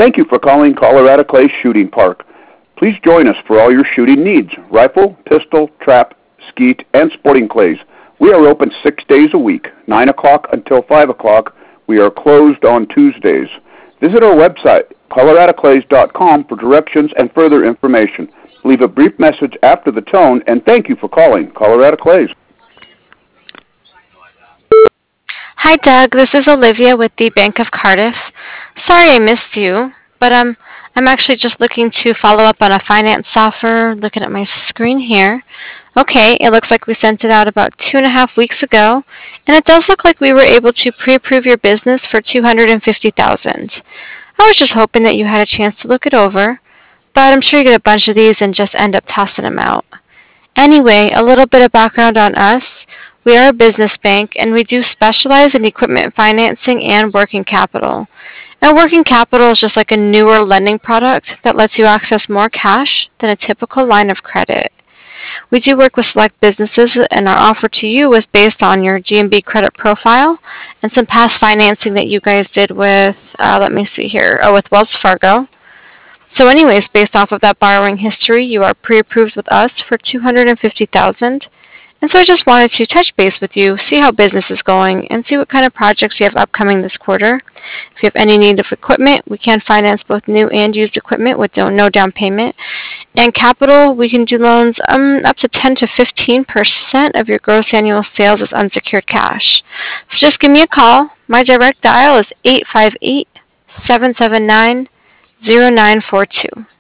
Thank you for calling Colorado Clay Shooting Park. Please join us for all your shooting needs: rifle, pistol, trap, skeet, and sporting clays. We are open 6 days a week, 9 o'clock until 5 o'clock. We are closed on Tuesdays. Visit our website, coloradoclays.com, for directions and further information. Leave a brief message after the tone, and thank you for calling Colorado Clays. Hi, Doug. This is Olivia with the Bank of Cardiff. Sorry I missed you, but I'm actually just looking to follow up on a finance offer. Looking at my screen here. Okay, it looks like we sent it out about 2.5 weeks ago, and it does look like we were able to pre-approve your business for $250,000. I was just hoping that you had a chance to look it over, but I'm sure you get a bunch of these and just end up tossing them out. Anyway, a little bit of background on us. We are a business bank and we do specialize in equipment financing and working capital. And working capital is just like a newer lending product that lets you access more cash than a typical line of credit. We do work with select businesses, and our offer to you was based on your GMB credit profile and some past financing that you guys did with, let me see here, with Wells Fargo. So anyways, based off of that borrowing history, you are pre-approved with us for $250,000. And so I just wanted to touch base with you, see how business is going, and see what kind of projects you have upcoming this quarter. If you have any need of equipment, we can finance both new and used equipment with no down payment. And capital, we can do loans up to 10 to 15% of your gross annual sales as unsecured cash. So just give me a call. My direct dial is 858-779-0942.